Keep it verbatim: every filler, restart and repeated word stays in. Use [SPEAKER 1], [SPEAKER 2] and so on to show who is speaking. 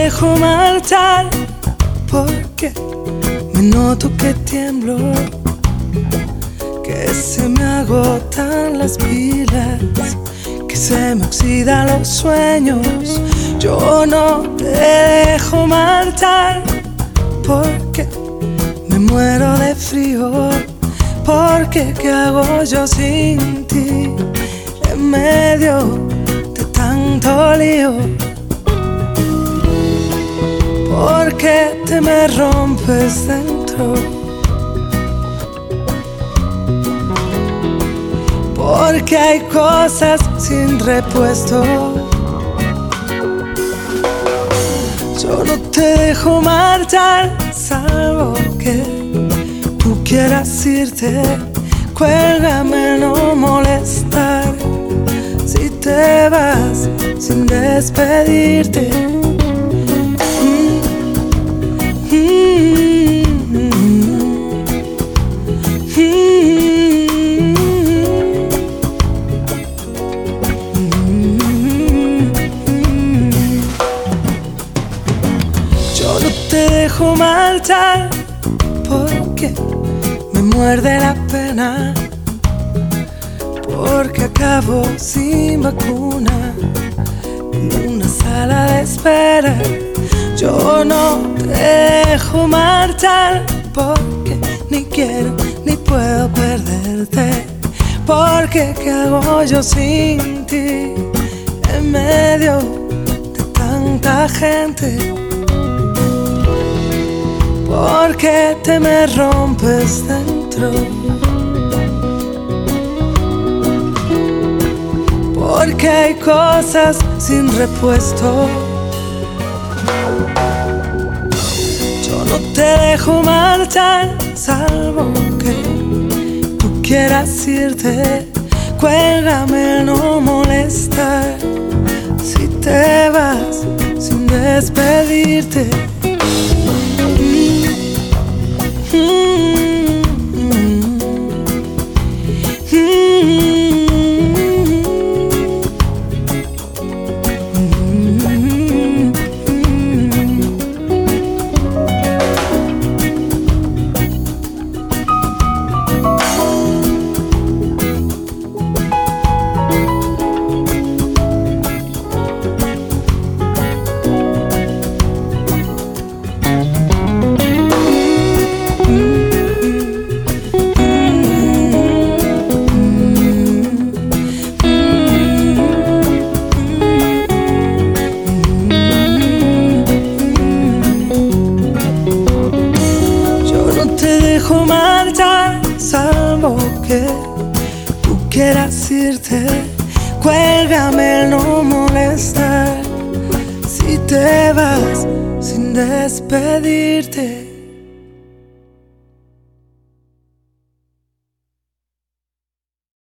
[SPEAKER 1] dejo marchar porque me noto que tiemblo, que se me agotan las pilas, que se me oxidan los sueños. Yo no te dejo marchar porque me muero de frío, porque ¿qué hago yo sin ti en medio de tanto lío? Porque te me rompes dentro, porque hay cosas sin repuesto. Yo no te dejo marchar, salvo que tú quieras irte. Cuélgame, no molestar si te vas sin despedirte. Yo no te dejo marchar porque me muerde la pena, porque acabo sin vacuna en una sala de espera. Yo no te dejo marchar porque ni quiero ni puedo perderte, porque ¿qué hago yo sin ti en medio de tanta gente? Porque te me rompes dentro, porque hay cosas sin repuesto. Yo no te dejo marchar, salvo que tú quieras irte. Cuélgame, no molestar si te vas sin despedirte. Dejo marchar, salvo que tú quieras irte. Cuélgame, no molestar si te vas sin despedirte.